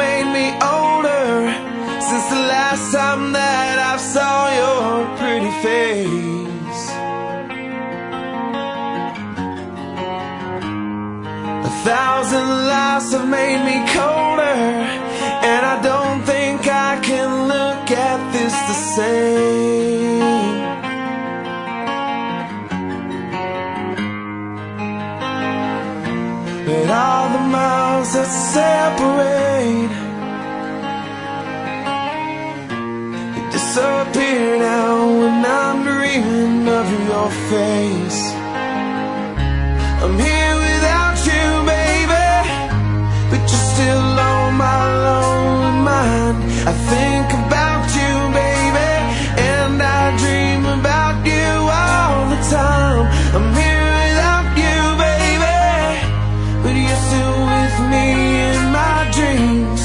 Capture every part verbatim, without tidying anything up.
made me older since the last time that I saw your pretty face. A thousand lives have made me colder, and I don't think I can look at this the same. But all the miles that separate, they disappear now when I'm dreaming of your face. I'm here without you, baby, but you're still on my lonely mind. I think about you, baby, and I dream about you all the time. I'm here without you, baby, but you're still with me in my dreams.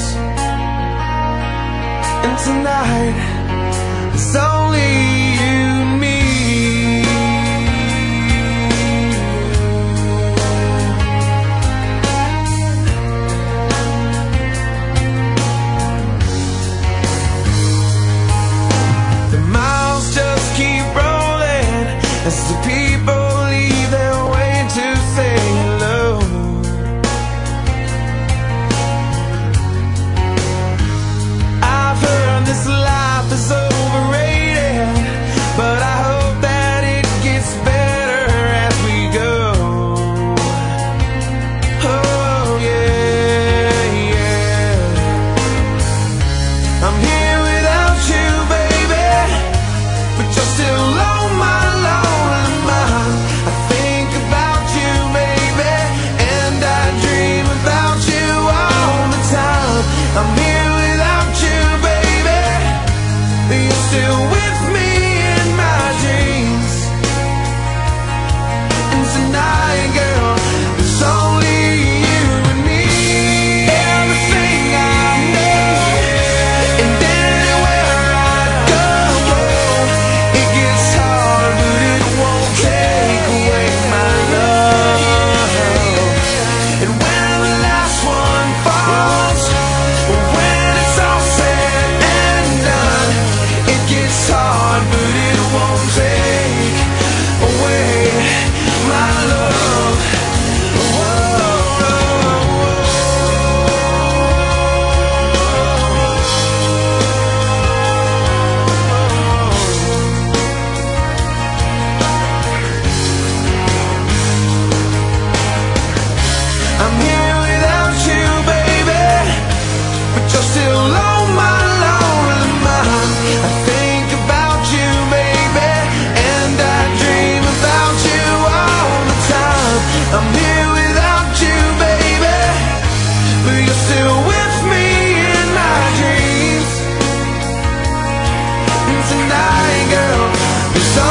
And tonight, it's only you and me. The miles just keep rolling as the people leave their way to say hello. I've heard this life is overrated, but I hope that it gets better as we go. Oh yeah, yeah. I'm here without you, baby, but you're still on my lonely mind. I think about you, baby, and I dream about you all the time. I'm here without you, baby, but you're still with me in my dreams. And tonight, girl, it's only you and me. Everything I need, and anywhere I go, it gets hard, but it won't take away my love. And when the last one falls, when it's all said and done, it gets hard, but it won't take away my love. I'm here without you, baby, but you're still on my lonely mind. I think about you, baby, and I dream about you all the time. I'm here without you, baby, but you're still with me in my dreams. And tonight, girl, it's all